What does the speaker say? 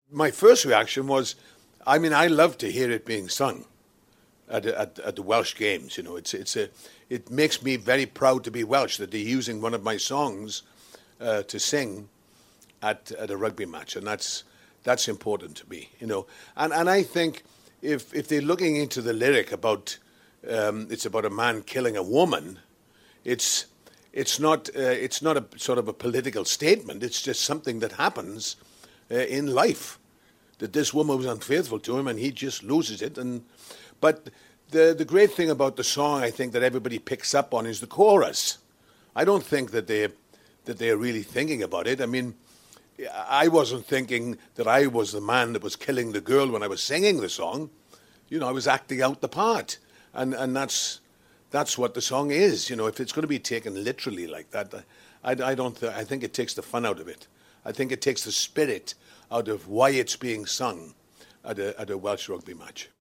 My first reaction was, I mean, I love to hear it being sung at the Welsh games. You know, it makes me very proud to be Welsh that they're using one of my songs to sing at a rugby match, and that's important to me. You know, and I think if they're looking into the lyric about it's about a man killing a woman, it's not a sort of a political statement. It's just something that happens in life, that this woman was unfaithful to him and he just loses it. But the great thing about the song, I think, that everybody picks up on is the chorus. I don't think that they're really thinking about it. I mean, I wasn't thinking that I was the man that was killing the girl when I was singing the song. You know, I was acting out the part, and that's what the song is. You know, if it's going to be taken literally like that, I think it takes the fun out of it. I think it takes the spirit out of why it's being sung at a Welsh rugby match.